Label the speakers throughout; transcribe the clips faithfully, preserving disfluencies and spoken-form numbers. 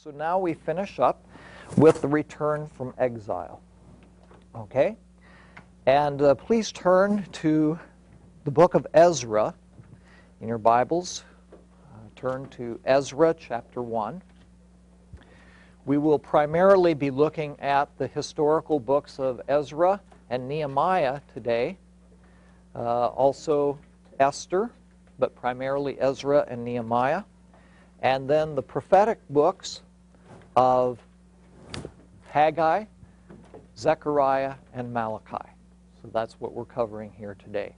Speaker 1: So now we finish up with the return from exile. Okay? And uh, please turn to the book of Ezra in your Bibles. Uh, turn to Ezra chapter one. We will primarily be looking at the historical books of Ezra and Nehemiah today. Uh, also Esther, but primarily Ezra and Nehemiah. And then the prophetic books of Haggai, Zechariah, and Malachi. So that's what we're covering here today.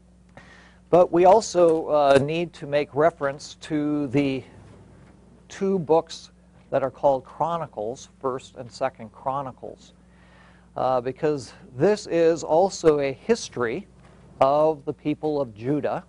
Speaker 1: But we also uh, need to make reference to the two books that are called Chronicles, First and Second Chronicles, uh, because this is also a history of the people of Judah,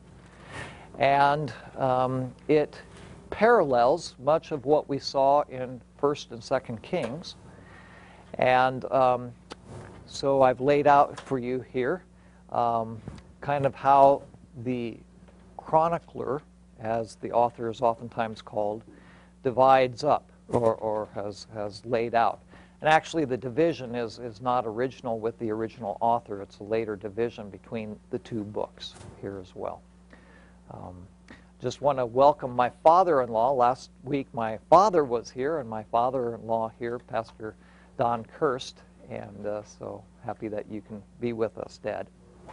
Speaker 1: and um, it parallels much of what we saw in First and Second Kings. And um, so I've laid out for you here um, kind of how the chronicler, as the author is oftentimes called, divides up or, or has, has laid out. And actually the division is, is not original with the original author. It's a later division between the two books here as well. Um, Just want to welcome my father-in-law. Last week my father was here, and my father-in-law here, Pastor Don Kirst, and uh, so happy that you can be with us, Dad.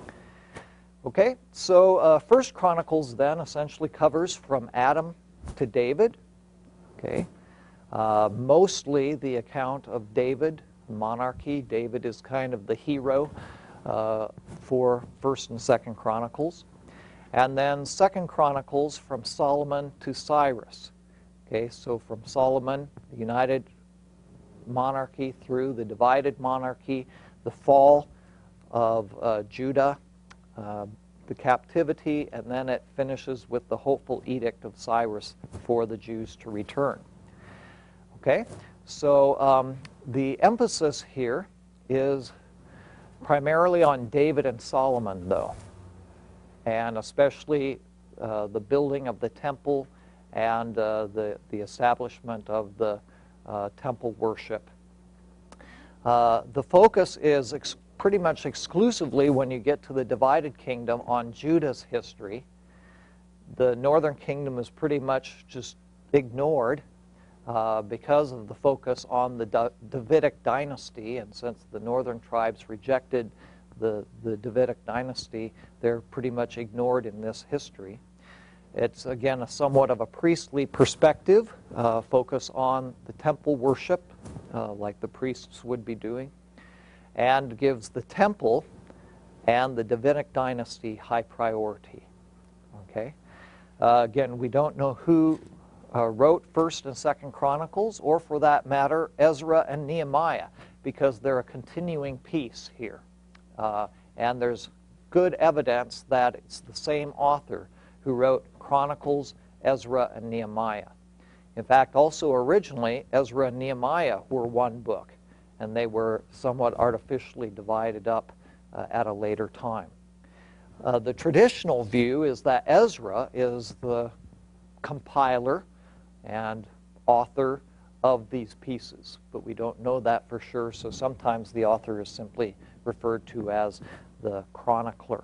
Speaker 1: Okay, so uh, First Chronicles then essentially covers from Adam to David. Okay, uh, mostly the account of David, monarchy. David is kind of the hero uh, for First and Second Chronicles. And then Second Chronicles from Solomon to Cyrus. Okay, so from Solomon, the united monarchy, through the divided monarchy, the fall of uh, Judah, uh, the captivity, and then it finishes with the hopeful edict of Cyrus for the Jews to return. Okay, so um, the emphasis here is primarily on David and Solomon, though, and especially uh, the building of the temple and uh, the, the establishment of the uh, temple worship. Uh, the focus is ex pretty much exclusively, when you get to the divided kingdom, on Judah's history. The northern kingdom is pretty much just ignored uh, because of the focus on the da Davidic dynasty, and since the northern tribes rejected The, the Davidic dynasty, they're pretty much ignored in this history. It's, again, a somewhat of a priestly perspective, uh, focus on the temple worship, uh, like the priests would be doing, and gives the temple and the Davidic dynasty high priority. Okay? Uh, again, we don't know who uh, wrote First and Second Chronicles, or for that matter, Ezra and Nehemiah, because they're a continuing piece here. Uh, and there's good evidence that it's the same author who wrote Chronicles, Ezra, and Nehemiah. In fact, also originally, Ezra and Nehemiah were one book, and they were somewhat artificially divided up uh, at a later time. Uh, the traditional view is that Ezra is the compiler and author of these pieces, but we don't know that for sure, so sometimes the author is simply referred to as the chronicler.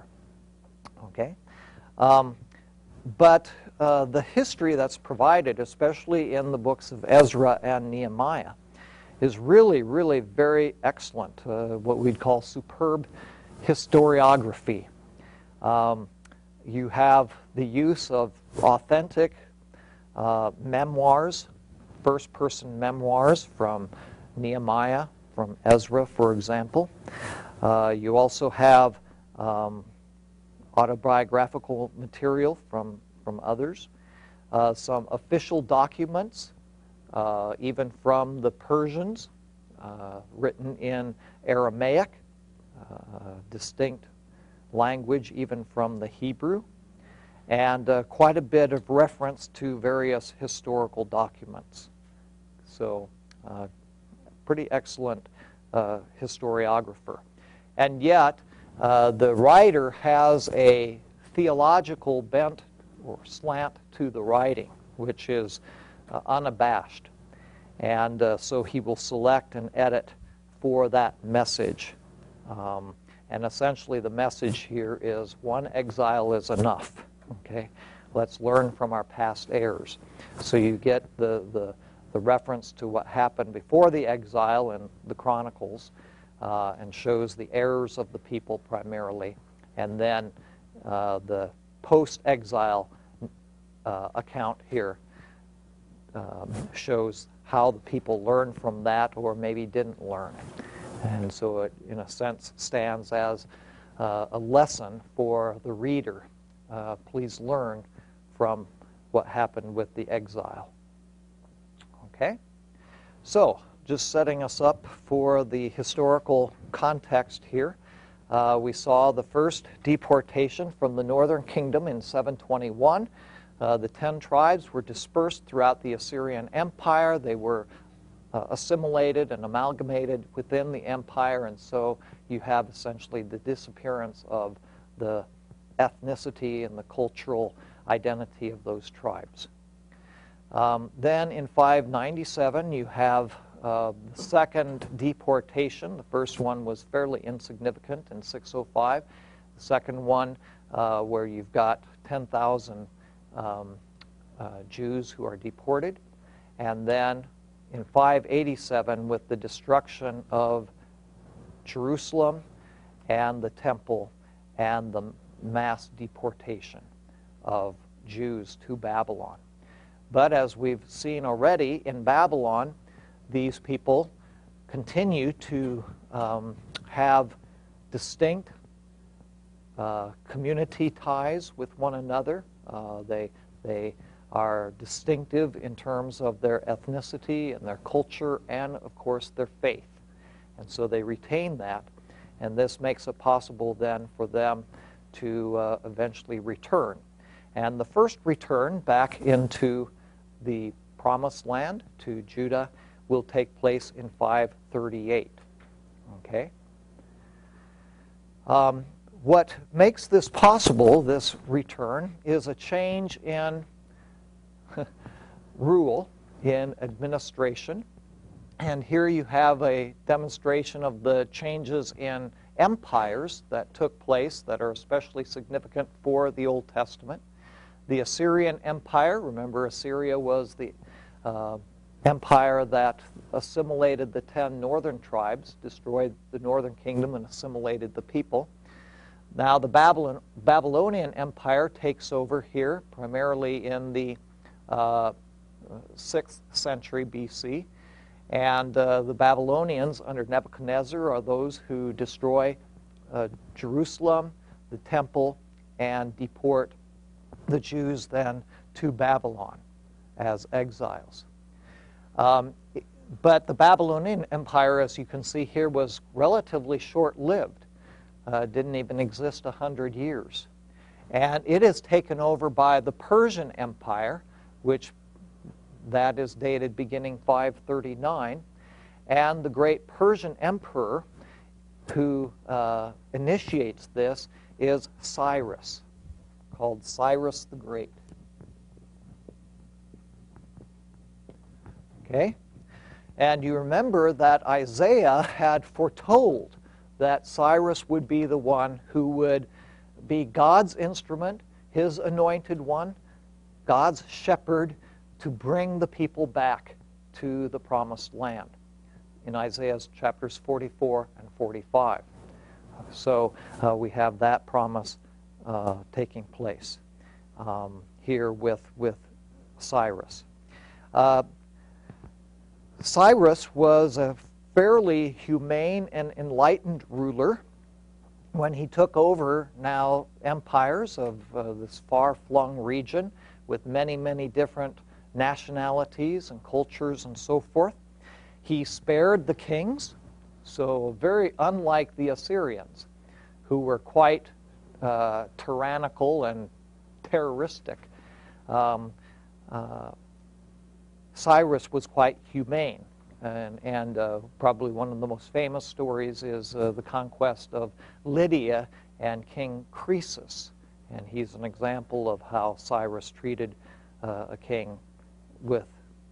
Speaker 1: Okay? Um, but uh, the history that's provided, especially in the books of Ezra and Nehemiah, is really, really very excellent, uh, what we'd call superb historiography. Um, you have the use of authentic uh, memoirs, first-person memoirs from Nehemiah, from Ezra, for example. Uh, you also have um, autobiographical material from, from others, uh, some official documents, uh, even from the Persians, uh, written in Aramaic, uh, distinct language even from the Hebrew, and uh, quite a bit of reference to various historical documents. So, uh, pretty excellent uh, historiographer. And yet, uh, the writer has a theological bent or slant to the writing, which is uh, unabashed. And uh, so he will select and edit for that message. Um, and essentially the message here is one exile is enough. Okay, let's learn from our past errors. So you get the, the, the reference to what happened before the exile in the Chronicles, uh, and shows the errors of the people primarily. And then uh, the post-exile uh, account here um, shows how the people learned from that or maybe didn't learn. And so it, in a sense, stands as uh, a lesson for the reader. Uh, please learn from what happened with the exile. Okay? So, just setting us up for the historical context here. Uh, we saw the first deportation from the northern kingdom in seven twenty-one. Uh, the ten tribes were dispersed throughout the Assyrian Empire. They were uh, assimilated and amalgamated within the empire, and so you have essentially the disappearance of the ethnicity and the cultural identity of those tribes. Um, then in five ninety-seven, you have uh, the second deportation. The first one was fairly insignificant in six oh five. The second one, uh, where you've got ten thousand um, uh, Jews who are deported. And then in five eighty-seven, with the destruction of Jerusalem and the temple and the mass deportation of Jews to Babylon. But as we've seen already, in Babylon, these people continue to um, have distinct uh, community ties with one another. Uh, they, they are distinctive in terms of their ethnicity and their culture and, of course, their faith. And so they retain that, and this makes it possible then for them to uh, eventually return. And the first return back into the Promised Land to Judah will take place in five thirty-eight. Okay? Um, what makes this possible, this return, is a change in rule, in administration. And here you have a demonstration of the changes in empires that took place that are especially significant for the Old Testament. The Assyrian Empire, remember Assyria was the uh, empire that assimilated the ten northern tribes, destroyed the northern kingdom and assimilated the people. Now the Babylon, Babylonian Empire takes over here, primarily in the uh, sixth century B C. And uh, the Babylonians under Nebuchadnezzar are those who destroy uh, Jerusalem, the temple, and deport the Jews then to Babylon as exiles. Um, but the Babylonian Empire, as you can see here, was relatively short-lived. Uh, didn't even exist a hundred years. And it is taken over by the Persian Empire, which that is dated beginning five thirty-nine. And the great Persian emperor who uh, initiates this is Cyrus, called Cyrus the Great. Okay? And you remember that Isaiah had foretold that Cyrus would be the one who would be God's instrument, his anointed one, God's shepherd, to bring the people back to the Promised Land in Isaiah's chapters forty-four and forty-five. So uh, we have that promise uh, taking place um, here with, with Cyrus. Uh, Cyrus was a fairly humane and enlightened ruler when he took over now empires of uh, this far-flung region with many, many different nationalities and cultures and so forth. He spared the kings, so very unlike the Assyrians, who were quite uh, tyrannical and terroristic. Um, uh, Cyrus was quite humane, and, and uh, probably one of the most famous stories is uh, the conquest of Lydia and King Croesus, and he's an example of how Cyrus treated uh, a king with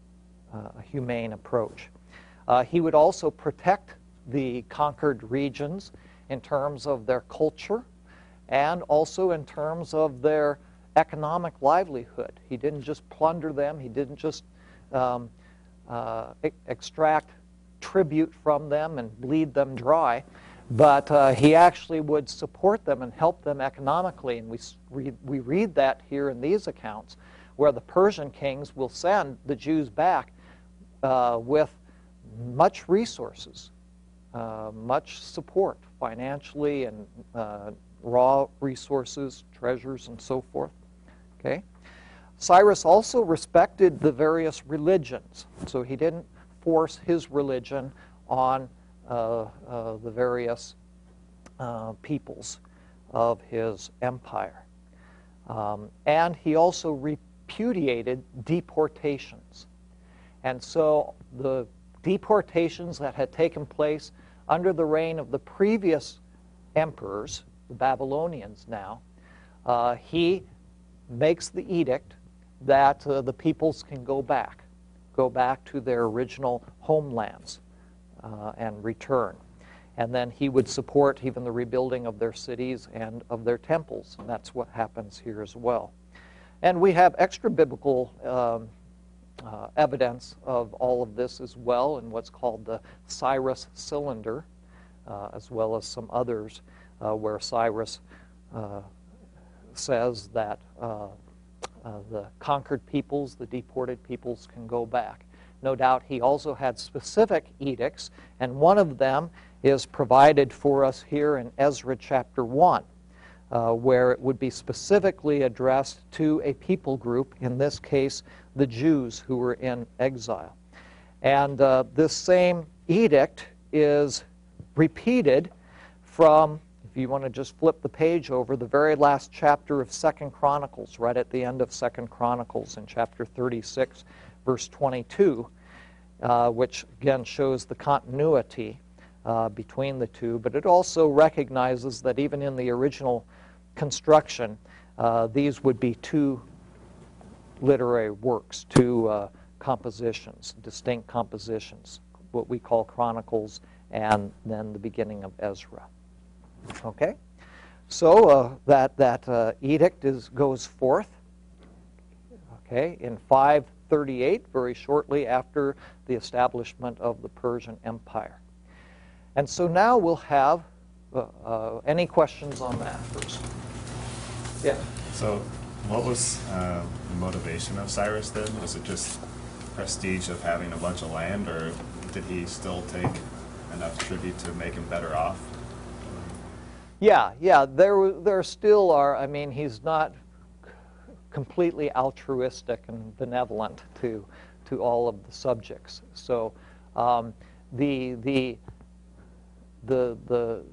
Speaker 1: uh, a humane approach. Uh, he would also protect the conquered regions in terms of their culture and also in terms of their economic livelihood. He didn't just plunder them. He didn't just um, uh, e extract tribute from them and bleed them dry, but uh, he actually would support them and help them economically. And we read, we read that here in these accounts, where the Persian kings will send the Jews back uh, with much resources, uh, much support financially and uh, raw resources, treasures, and so forth. Okay? Cyrus also respected the various religions, so he didn't force his religion on uh, uh, the various uh, peoples of his empire. Um, and he also repudiated deportations. And so the deportations that had taken place under the reign of the previous emperors, the Babylonians now, uh, he makes the edict that uh, the peoples can go back, go back to their original homelands uh, and return. And then he would support even the rebuilding of their cities and of their temples, and that's what happens here as well. And we have extra biblical um, uh, evidence of all of this as well in what's called the Cyrus Cylinder, uh, as well as some others uh, where Cyrus uh, says that uh, uh, the conquered peoples, the deported peoples, can go back. No doubt he also had specific edicts, and one of them is provided for us here in Ezra chapter one, uh, where it would be specifically addressed to a people group, in this case the Jews who were in exile. And uh, this same edict is repeated from, if you want to just flip the page over, the very last chapter of Second Chronicles, right at the end of Second Chronicles in chapter thirty-six, verse twenty-two, uh, which again shows the continuity uh, between the two, but it also recognizes that even in the original construction, uh, these would be two literary works, two uh, compositions, distinct compositions, what we call Chronicles and then the beginning of Ezra. Okay, so uh, that that uh, edict is goes forth. Okay, in five thirty-eight, very shortly after the establishment of the Persian Empire. And so now we'll have uh, uh, any questions on that first. Yeah.
Speaker 2: So, what was uh, the motivation of Cyrus then? Was it just prestige of having a bunch of land, or did he still take enough tribute to make him better off?
Speaker 1: Yeah, yeah, there, there still are, I mean, he's not completely altruistic and benevolent to, to all of the subjects. So um, the, the, the, the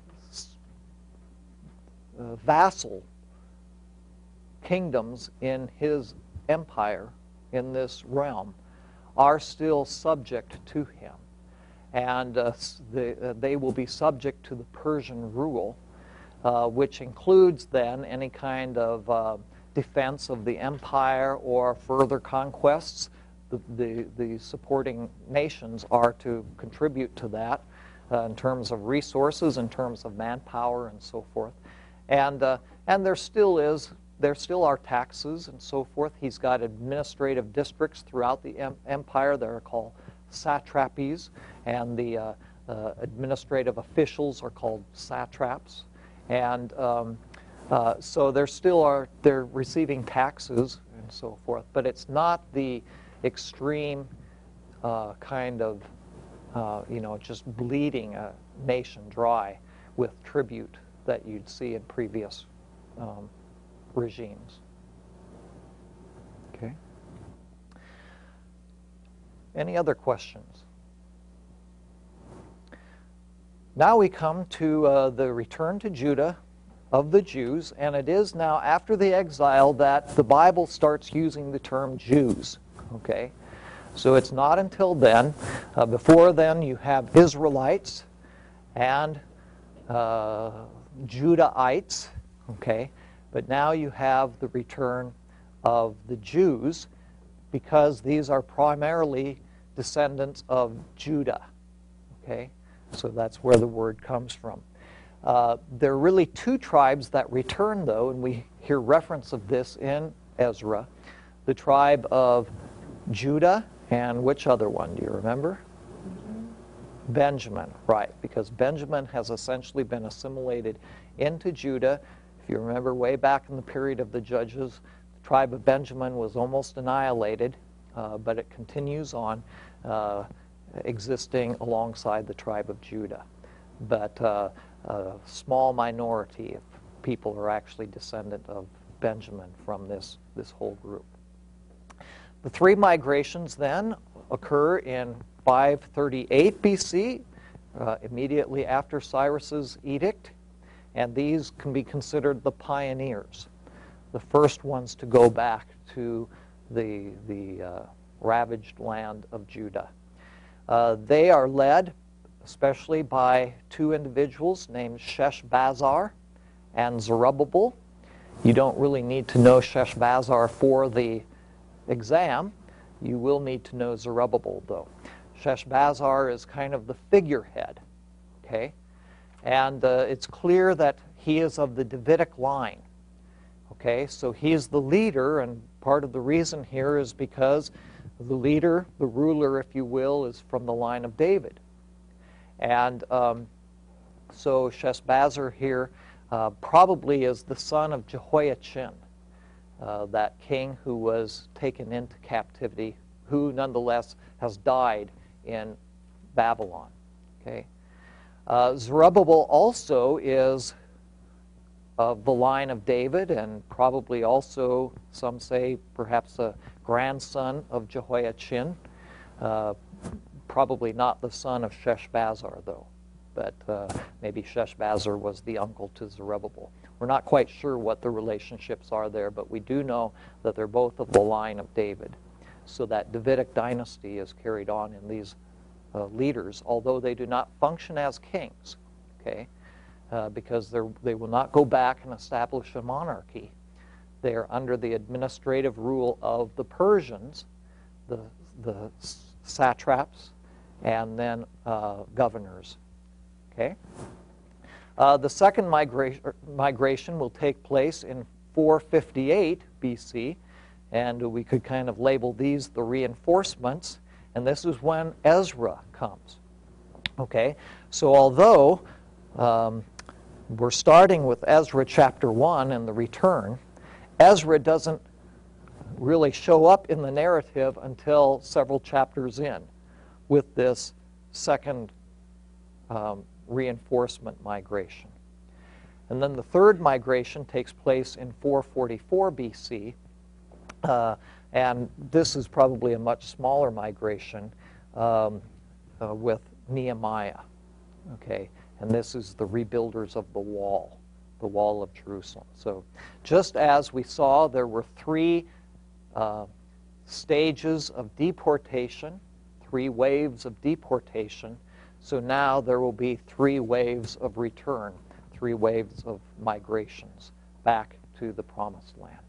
Speaker 1: uh, vassal kingdoms in his empire, in this realm, are still subject to him. And uh, the, uh, they will be subject to the Persian rule, uh, which includes then any kind of uh, defense of the empire or further conquests. The, the, the supporting nations are to contribute to that uh, in terms of resources, in terms of manpower, and so forth. And, uh, and there still is, there still are taxes and so forth. He's got administrative districts throughout the em empire that are called satrapies, and the uh, uh, administrative officials are called satraps. And um, uh, so there still are, they're receiving taxes and so forth, but it's not the extreme uh, kind of, uh, you know, just bleeding a nation dry with tribute that you'd see in previous um, regimes. Okay. Any other questions? Now we come to uh, the return to Judah of the Jews, and it is now after the exile that the Bible starts using the term Jews. Okay, so it's not until then. Uh, before then, you have Israelites and uh, Judahites. Okay, but now you have the return of the Jews, because these are primarily descendants of Judah. Okay, so that's where the word comes from. Uh, there are really two tribes that return, though, and we hear reference of this in Ezra. The tribe of Judah, and which other one, do you remember? Benjamin, right, because Benjamin has essentially been assimilated into Judah. If you remember way back in the period of the Judges, the tribe of Benjamin was almost annihilated, uh, but it continues on uh, existing alongside the tribe of Judah. But uh, a small minority of people are actually descendant of Benjamin from this, this whole group. The three migrations then occur in five thirty-eight B C, uh, immediately after Cyrus's edict, and these can be considered the pioneers, the first ones to go back to the, the uh, ravaged land of Judah. Uh, they are led especially by two individuals named Sheshbazzar and Zerubbabel. You don't really need to know Sheshbazzar for the exam. You will need to know Zerubbabel, though. Sheshbazzar is kind of the figurehead, okay? And uh, it's clear that he is of the Davidic line, okay? So he is the leader, and part of the reason here is because the leader, the ruler, if you will, is from the line of David. And um, so Sheshbazzar here uh, probably is the son of Jehoiachin, uh, that king who was taken into captivity, who nonetheless has died in Babylon. Okay, uh, Zerubbabel also is of the line of David, and probably also, some say, perhaps a grandson of Jehoiachin. Uh, probably not the son of Sheshbazzar, though, but uh, maybe Sheshbazzar was the uncle to Zerubbabel. We're not quite sure what the relationships are there, but we do know that they're both of the line of David. So that Davidic dynasty is carried on in these uh, leaders, although they do not function as kings, okay, uh, because they will not go back and establish a monarchy. They are under the administrative rule of the Persians, the, the satraps, and then uh, governors, okay? Uh, the second migra migration will take place in four fifty-eight B C, and we could kind of label these the reinforcements, and this is when Ezra comes. Okay, so although um, we're starting with Ezra chapter one and the return, Ezra doesn't really show up in the narrative until several chapters in with this second um, reinforcement migration. And then the third migration takes place in four forty-four B C, uh, and this is probably a much smaller migration um, uh, with Nehemiah. Okay, and this is the rebuilders of the wall, the wall of Jerusalem. So just as we saw, there were three uh, stages of deportation, three waves of deportation. So now there will be three waves of return, three waves of migrations back to the Promised Land.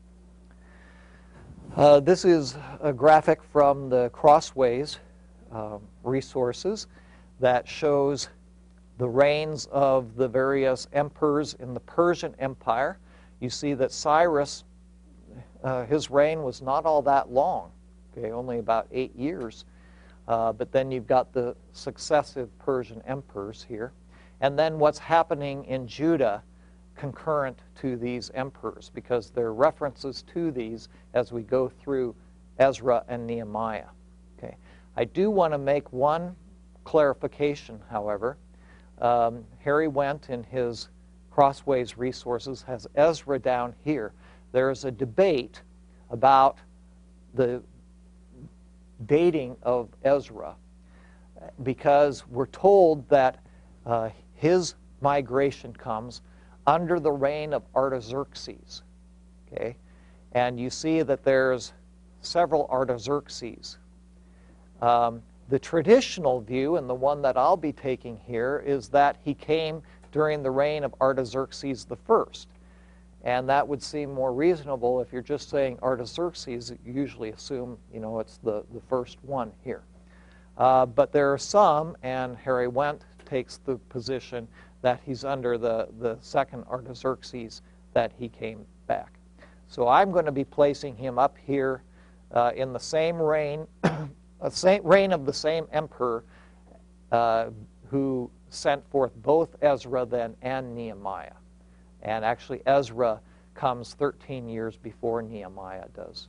Speaker 1: Uh, this is a graphic from the Crossways uh, resources that shows the reigns of the various emperors in the Persian Empire. You see that Cyrus, uh, his reign was not all that long, okay, only about eight years. Uh, but then you've got the successive Persian emperors here. And then what's happening in Judah concurrent to these emperors, because there are references to these as we go through Ezra and Nehemiah. Okay. I do want to make one clarification, however. Um, Harry Wendt, in his Crossways resources, has Ezra down here. There is a debate about the dating of Ezra, because we're told that uh, his migration comes under the reign of Artaxerxes. Okay, and you see that there's several Artaxerxes. Um, the traditional view, and the one that I'll be taking here, is that he came during the reign of Artaxerxes the First. And that would seem more reasonable if you're just saying Artaxerxes. You usually assume, you know, it's the, the first one here. Uh, but there are some, and Harry Wendt takes the position that he's under the, the second Artaxerxes that he came back. So I'm going to be placing him up here uh, in the same reign, a same reign of the same emperor uh, who sent forth both Ezra then and Nehemiah. And actually Ezra comes thirteen years before Nehemiah does.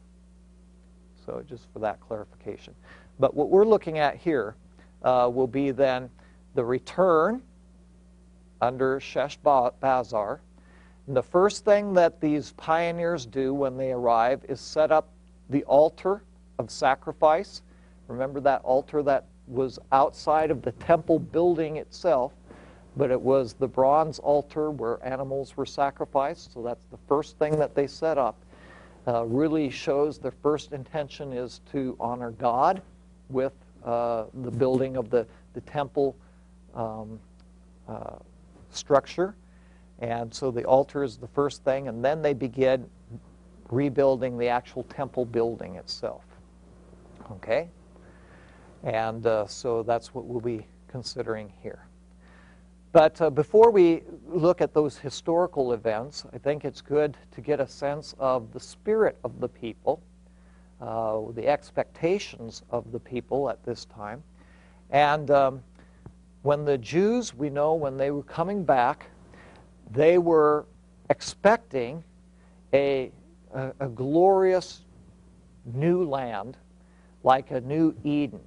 Speaker 1: So just for that clarification. But what we're looking at here uh, will be then the return under Sheshbazzar. And the first thing that these pioneers do when they arrive is set up the altar of sacrifice. Remember that altar that was outside of the temple building itself, but it was the bronze altar where animals were sacrificed. So that's the first thing that they set up. Uh, really shows their first intention is to honor God with uh, the building of the, the temple um, uh, structure. And so the altar is the first thing, and then they begin rebuilding the actual temple building itself. Okay? And uh, so that's what we'll be considering here. But uh, before we look at those historical events, I think it's good to get a sense of the spirit of the people, uh, the expectations of the people at this time. And um, when the Jews, we know when they were coming back, they were expecting a, a, a glorious new land, like a new Eden.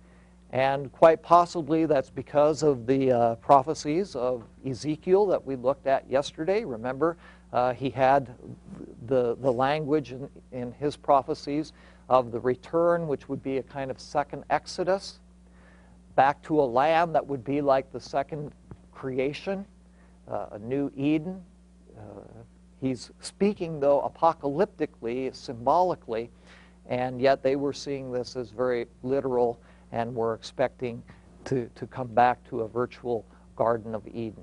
Speaker 1: And quite possibly that's because of the uh, prophecies of Ezekiel that we looked at yesterday. Remember, uh, he had the, the language in, in his prophecies of the return, which would be a kind of second Exodus, back to a land that would be like the second creation, uh, a new Eden. Uh, he's speaking, though, apocalyptically, symbolically, and yet they were seeing this as very literal and were expecting to, to come back to a virtual Garden of Eden.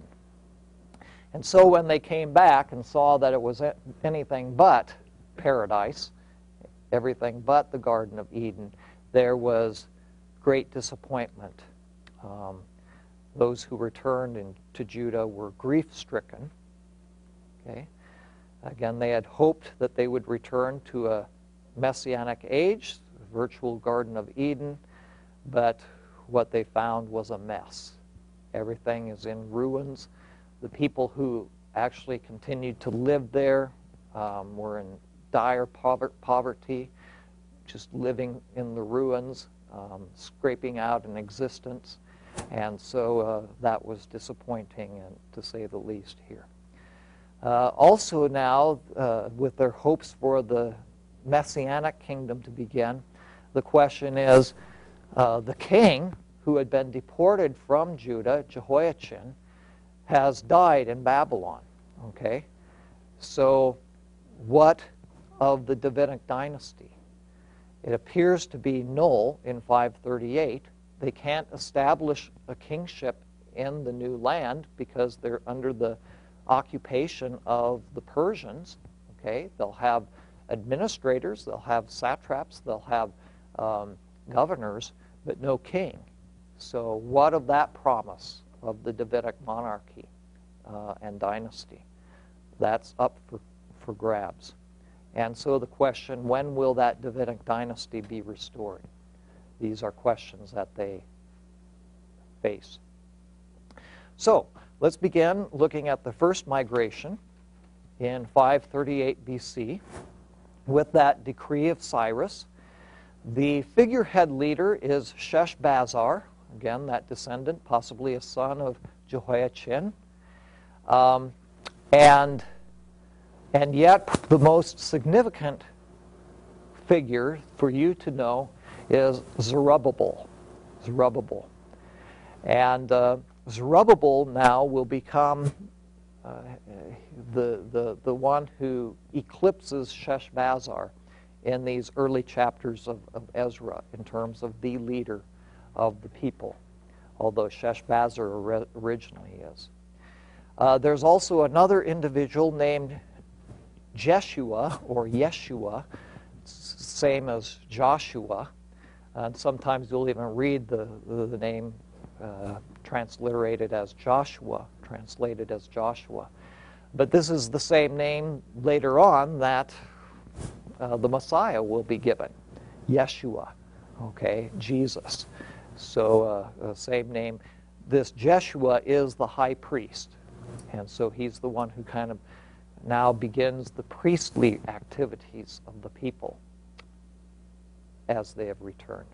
Speaker 1: And so when they came back and saw that it was anything but paradise, everything but the Garden of Eden, there was great disappointment. Um, those who returned in, to Judah were grief-stricken. Okay? Again, they had hoped that they would return to a messianic age, a virtual Garden of Eden, but what they found was a mess. Everything is in ruins. The people who actually continued to live there um, were in dire pover- poverty, just living in the ruins, um, scraping out an existence. And so uh, that was disappointing, and to say the least here. Uh, also now, uh, with their hopes for the Messianic kingdom to begin, the question is, Uh, the king who had been deported from Judah, Jehoiachin, has died in Babylon. Okay? So what of the Davidic dynasty? It appears to be null in five thirty-eight. They can't establish a kingship in the new land because they're under the occupation of the Persians. Okay? They'll have administrators, they'll have satraps, they'll have um, governors, but no king. So what of that promise of the Davidic monarchy uh, and dynasty? That's up for, for grabs. And so the question, when will that Davidic dynasty be restored? These are questions that they face. So let's begin looking at the first migration in five thirty-eight B C with that decree of Cyrus. The figurehead leader is Sheshbazzar, again, that descendant, possibly a son of Jehoiachin. Um, and, and yet, the most significant figure for you to know is Zerubbabel. Zerubbabel. And uh, Zerubbabel now will become uh, the, the, the one who eclipses Sheshbazzar in these early chapters of, of Ezra in terms of the leader of the people, although Sheshbazzar originally is. Uh, there's also another individual named Jeshua or Yeshua, same as Joshua. And sometimes you'll even read the, the, the name uh, transliterated as Joshua, translated as Joshua. But this is the same name later on that uh, the Messiah will be given, Yeshua, okay, Jesus. So uh, uh, same name. This Jeshua is the high priest, and so he's the one who kind of now begins the priestly activities of the people as they have returned.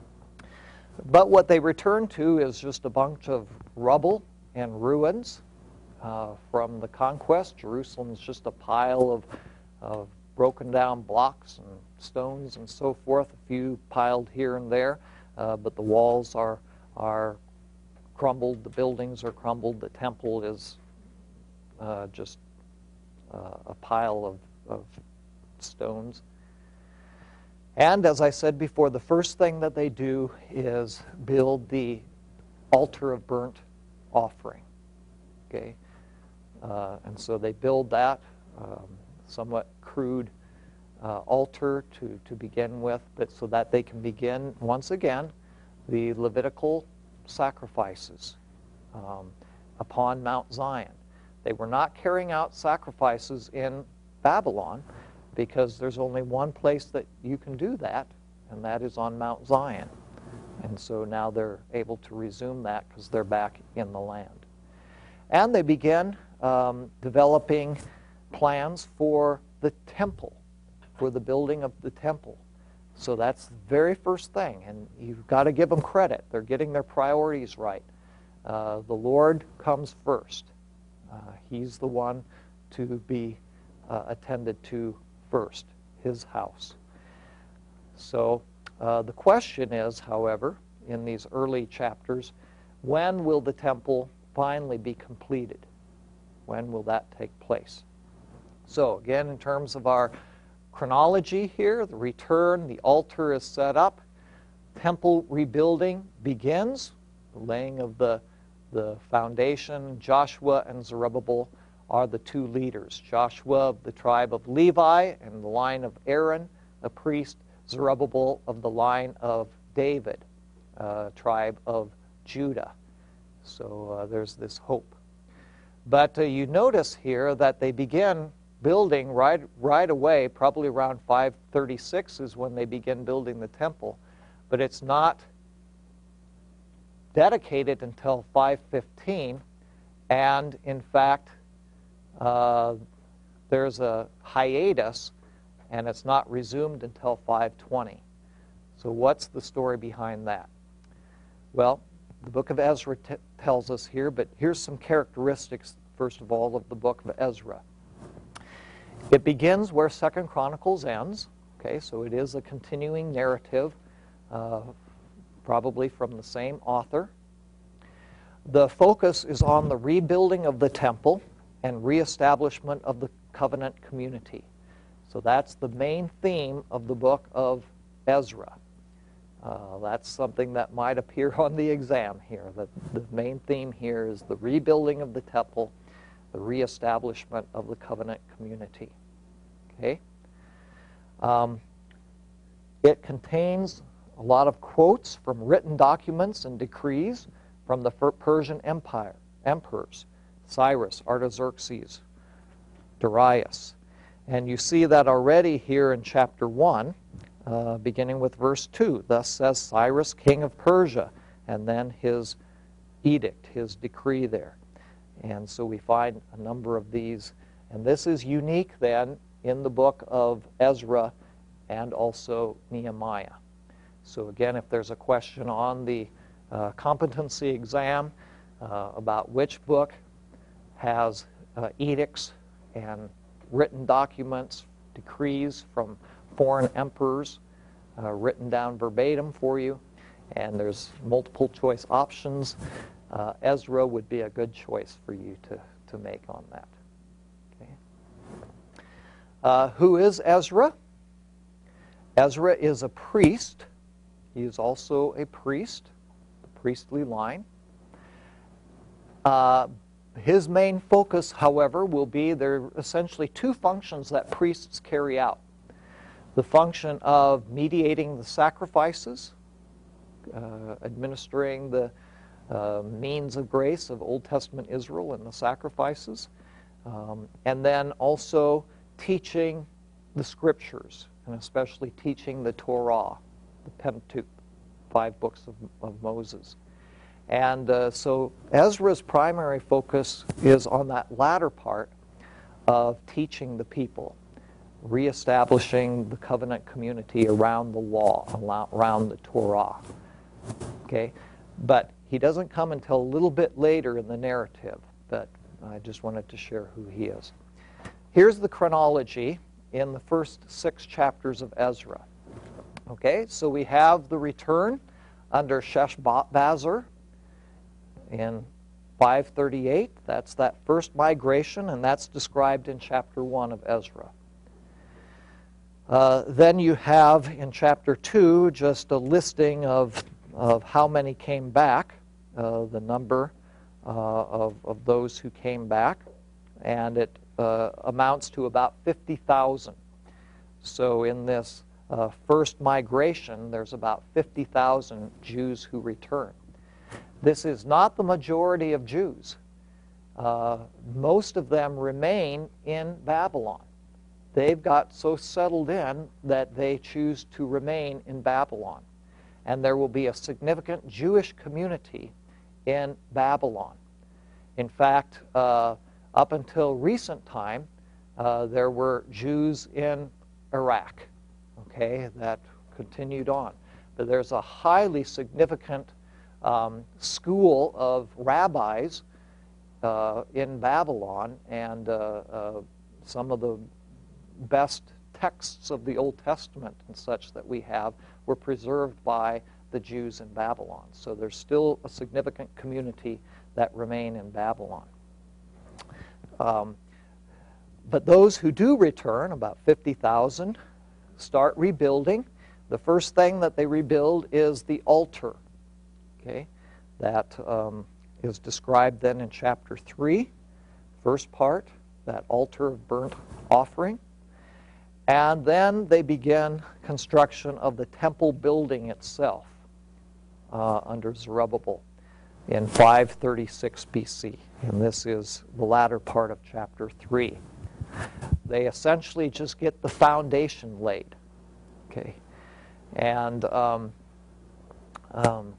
Speaker 1: But what they return to is just a bunch of rubble and ruins uh, from the conquest. Jerusalem is just a pile of, of broken down blocks and stones and so forth, a few piled here and there, uh, but the walls are, are crumbled, the buildings are crumbled, the temple is uh, just uh, a pile of, of stones. And as I said before, the first thing that they do is build the altar of burnt offering. Okay, uh, and so they build that um, somewhat crude uh, altar to, to begin with, but so that they can begin once again the Levitical sacrifices um, upon Mount Zion. They were not carrying out sacrifices in Babylon, because there's only one place that you can do that, and that is on Mount Zion. And so now they're able to resume that because they're back in the land. And they begin um, developing plans for the temple, for the building of the temple. So that's the very first thing, and you've got to give them credit. They're getting their priorities right. Uh, the Lord comes first. Uh, he's the one to be uh, attended to first, his house. So uh, the question is, however, in these early chapters, when will the temple finally be completed? When will that take place? So again, in terms of our chronology here, the return, the altar is set up, temple rebuilding begins, the laying of the, the foundation. Joshua and Zerubbabel are the two leaders. Joshua of the tribe of Levi and the line of Aaron, a priest. Zerubbabel of the line of David, uh, tribe of Judah. So uh, there's this hope. But uh, you notice here that they begin building right, right away, probably around five thirty-six is when they begin building the temple. But it's not dedicated until five fifteen, and in fact, Uh, there's a hiatus, and it's not resumed until five twenty. So what's the story behind that? Well, the book of Ezra t tells us here, but here's some characteristics, first of all, of the book of Ezra. It begins where Second Chronicles ends. Okay, so it is a continuing narrative, uh, probably from the same author. The focus is on the rebuilding of the temple and reestablishment of the covenant community. So that's the main theme of the book of Ezra. Uh, that's something that might appear on the exam here. That the main theme here is the rebuilding of the temple, the reestablishment of the covenant community. Okay? Um, it contains a lot of quotes from written documents and decrees from the Persian Empire, emperors. Cyrus, Artaxerxes, Darius. And you see that already here in chapter one, uh, beginning with verse two. Thus says Cyrus, king of Persia, and then his edict, his decree there. And so we find a number of these. And this is unique then in the book of Ezra and also Nehemiah. So again, if there's a question on the uh, competency exam uh, about which book has uh, edicts and written documents, decrees from foreign emperors uh, written down verbatim for you, and there's multiple choice options, uh, Ezra would be a good choice for you to, to make on that. Okay. Uh, who is Ezra? Ezra is a priest. He is also a priest, the priestly line. Uh, his main focus, however, will be there are essentially two functions that priests carry out. The function of mediating the sacrifices, uh, administering the uh, means of grace of Old Testament Israel and the sacrifices, um, and then also teaching the scriptures, and especially teaching the Torah, the Pentateuch, five books of, of Moses. And uh, so Ezra's primary focus is on that latter part of teaching the people, reestablishing the covenant community around the law, around the Torah. Okay? But he doesn't come until a little bit later in the narrative, but I just wanted to share who he is. Here's the chronology in the first six chapters of Ezra. Okay, so we have the return under Sheshbazzar in five thirty-eight. That's that first migration, and that's described in chapter one of Ezra. Uh, then you have in chapter two just a listing of, of how many came back, uh, the number uh, of, of those who came back, and it uh, amounts to about fifty thousand. So in this uh, first migration, there's about fifty thousand Jews who return. This is not the majority of Jews. Uh, most of them remain in Babylon. They've got so settled in that they choose to remain in Babylon. And there will be a significant Jewish community in Babylon. In fact, uh, up until recent time, uh, there were Jews in Iraq, okay, that continued on. But there's a highly significant um, school of rabbis uh, in Babylon, and uh, uh, some of the best texts of the Old Testament and such that we have were preserved by the Jews in Babylon. So there's still a significant community that remain in Babylon. Um, but those who do return, about fifty thousand, start rebuilding. The first thing that they rebuild is the altar. Okay, that um, is described then in chapter three, first part, that altar of burnt offering. And then they begin construction of the temple building itself uh, under Zerubbabel in five thirty-six B C. And this is the latter part of chapter three. They essentially just get the foundation laid. Okay, and um, um,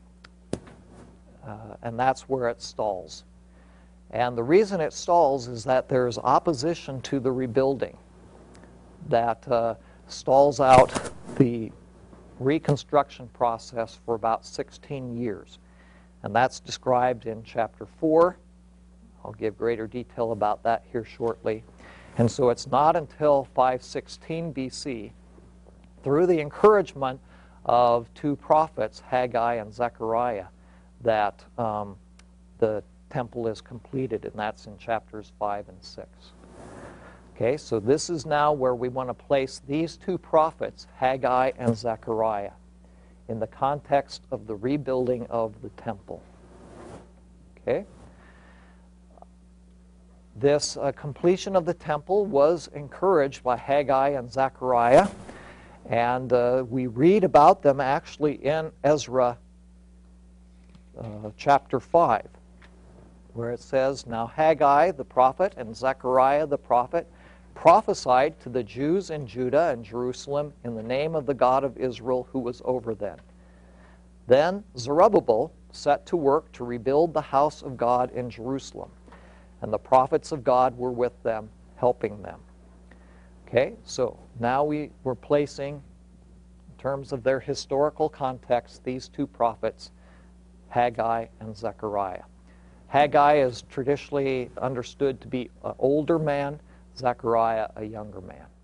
Speaker 1: uh, and that's where it stalls. And the reason it stalls is that there's opposition to the rebuilding that uh, stalls out the reconstruction process for about sixteen years. And that's described in chapter four. I'll give greater detail about that here shortly. And so it's not until five sixteen B C, through the encouragement of two prophets, Haggai and Zechariah, that um, the temple is completed, and that's in chapters five and six. Okay, so this is now where we want to place these two prophets, Haggai and Zechariah, in the context of the rebuilding of the temple. Okay? This uh, completion of the temple was encouraged by Haggai and Zechariah, and uh, we read about them actually in Ezra uh, chapter five, where it says, "Now Haggai the prophet and Zechariah the prophet prophesied to the Jews in Judah and Jerusalem in the name of the God of Israel who was over them. Then Zerubbabel set to work to rebuild the house of God in Jerusalem, and the prophets of God were with them, helping them." Okay, so now we were placing, in terms of their historical context, these two prophets, Haggai and Zechariah. Haggai is traditionally understood to be an older man, Zechariah a younger man.